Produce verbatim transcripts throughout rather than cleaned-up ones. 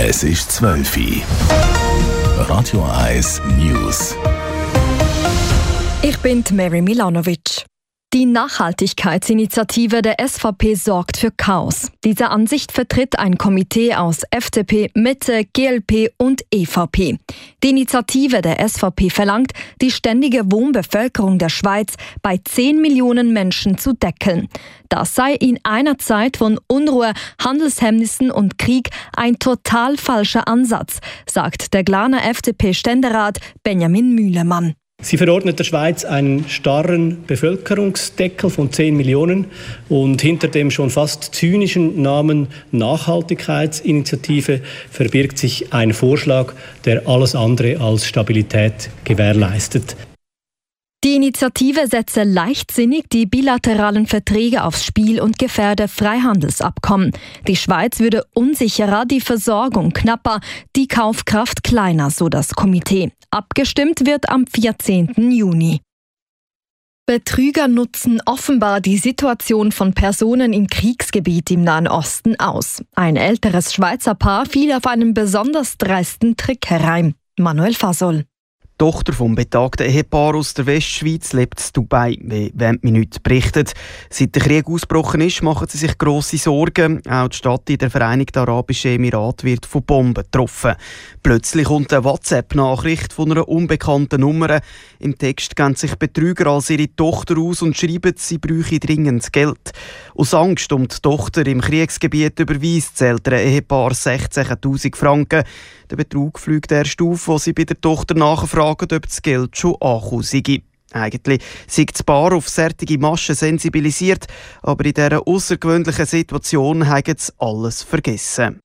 Es ist zwölf Uhr. Radio eins News. Ich bin Mary Milanovic. Die Nachhaltigkeitsinitiative der S V P sorgt für Chaos. Diese Ansicht vertritt ein Komitee aus F D P, Mitte, G L P und E V P. Die Initiative der S V P verlangt, die ständige Wohnbevölkerung der Schweiz bei zehn Millionen Menschen zu deckeln. Das sei in einer Zeit von Unruhe, Handelshemmnissen und Krieg ein total falscher Ansatz, sagt der Glarner F D P-Ständerat Benjamin Mühlemann. Sie verordnet der Schweiz einen starren Bevölkerungsdeckel von zehn Millionen und hinter dem schon fast zynischen Namen Nachhaltigkeitsinitiative verbirgt sich ein Vorschlag, der alles andere als Stabilität gewährleistet. Die Initiative setze leichtsinnig die bilateralen Verträge aufs Spiel und gefährde Freihandelsabkommen. Die Schweiz würde unsicherer, die Versorgung knapper, die Kaufkraft kleiner, so das Komitee. Abgestimmt wird am vierzehnten Juni. Betrüger nutzen offenbar die Situation von Personen im Kriegsgebiet im Nahen Osten aus. Ein älteres Schweizer Paar fiel auf einen besonders dreisten Trick herein. Manuel Fasol. Die Tochter vom betagten Ehepaar aus der Westschweiz lebt in Dubai, wie «Wenn Minute» berichtet. Seit der Krieg ausgebrochen ist, machen sie sich grosse Sorgen. Auch die Stadt in den Vereinigten Arabischen Emiraten wird von Bomben getroffen. Plötzlich kommt eine WhatsApp-Nachricht von einer unbekannten Nummer. Im Text geben sich Betrüger als ihre Tochter aus und schreiben, sie bräuchte dringend Geld. Aus Angst um die Tochter im Kriegsgebiet überweist das ältere Ehepaar sechzehntausend Franken. Der Betrug fliegt erst auf, wo sie bei der Tochter nachfragen, ob das Geld schon angekommen sei. Eigentlich sei das Paar auf solche Maschen sensibilisiert, aber in dieser außergewöhnlichen Situation haben sie alles vergessen.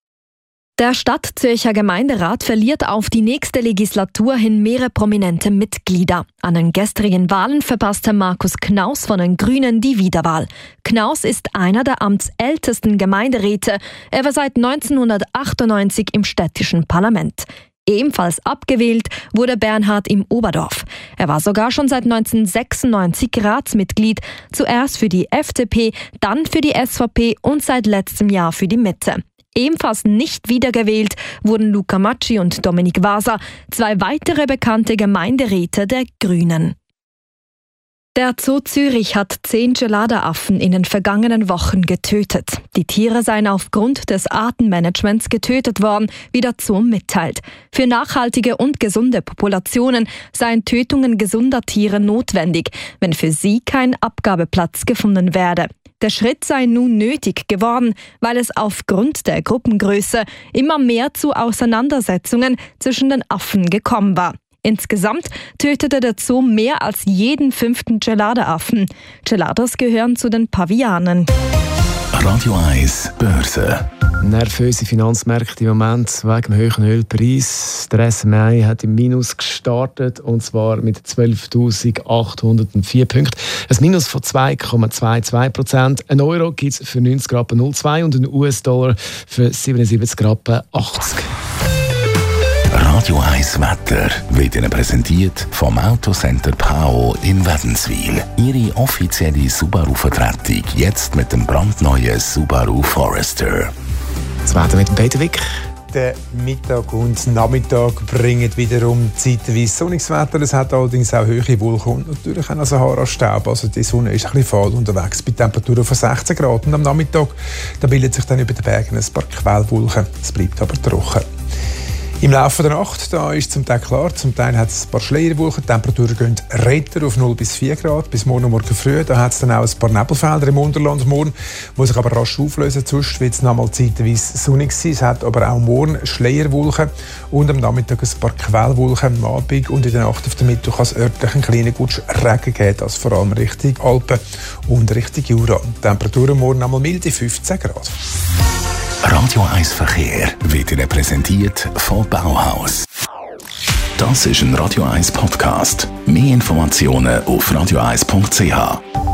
Der Stadtzürcher Gemeinderat verliert auf die nächste Legislatur hin mehrere prominente Mitglieder. An den gestrigen Wahlen verpasste Markus Knaus von den Grünen die Wiederwahl. Knaus ist einer der amtsältesten Gemeinderäte. Er war seit neunzehnhundertachtundneunzig im städtischen Parlament. Ebenfalls abgewählt wurde Bernhard im Oberdorf. Er war sogar schon seit neunzehnhundertsechsundneunzig Ratsmitglied, zuerst für die F D P, dann für die S V P und seit letztem Jahr für die Mitte. Ebenfalls nicht wiedergewählt wurden Luca Macci und Dominik Waser, zwei weitere bekannte Gemeinderäte der Grünen. Der Zoo Zürich hat zehn Gelada-Affen in den vergangenen Wochen getötet. Die Tiere seien aufgrund des Artenmanagements getötet worden, wie der Zoo mitteilt. Für nachhaltige und gesunde Populationen seien Tötungen gesunder Tiere notwendig, wenn für sie kein Abgabeplatz gefunden werde. Der Schritt sei nun nötig geworden, weil es aufgrund der Gruppengröße immer mehr zu Auseinandersetzungen zwischen den Affen gekommen war. Insgesamt tötete der Zoo mehr als jeden fünften Gelada-Affen. Geladas gehören zu den Pavianen. Radio eins Börse. Nervöse Finanzmärkte im Moment wegen dem hohen Ölpreis. Der S M I hat im Minus gestartet, und zwar mit zwölftausendachthundertvier Punkten. Ein Minus von zwei Komma zweiundzwanzig Prozent. Ein Euro gibt es für neunzig Rappen null Komma zwei und ein U S-Dollar für siebenundsiebzig Rappen achtzig. Radio eins Wetter wird Ihnen präsentiert vom Autocenter Pao in Wädenswil. Ihre offizielle Subaru-Vertretung jetzt mit dem brandneuen Subaru Forester. Das Wetter mit dem Peter Wick. Der Mittag und Nachmittag bringen wiederum zeitweise sonniges Wetter. Es hat allerdings auch hohe Wolken und natürlich auch noch Sahara-Staub. Also die Sonne ist ein bisschen fahl unterwegs bei Temperaturen von sechzehn Grad. Und am Nachmittag da bildet sich dann über den Bergen ein paar Quellwolken. Es bleibt aber trocken. Im Laufe der Nacht da ist zum Teil klar, zum Teil hat es ein paar Schleierwolken, die Temperaturen gehen retter auf null bis vier Grad, bis morgen Morgen früh. Da hat es dann auch ein paar Nebelfelder im Unterland morgen, die sich aber rasch auflösen. Sonst wird es noch einmal zeitweise sonnig sein. Es hat aber auch morgen Schleierwolken und am Nachmittag ein paar Quellwolken am Abend und in der Nacht auf der Mittwoch kann es örtlich einen kleinen Gutsch Regen geben, das vor allem Richtung Alpen und Richtung Jura. Die Temperaturen morgen einmal milde fünfzehn Grad. Radio eins Verkehr wird Ihnen präsentiert von Bauhaus. Das ist ein Radio eins Podcast. Mehr Informationen auf radio eins punkt c h.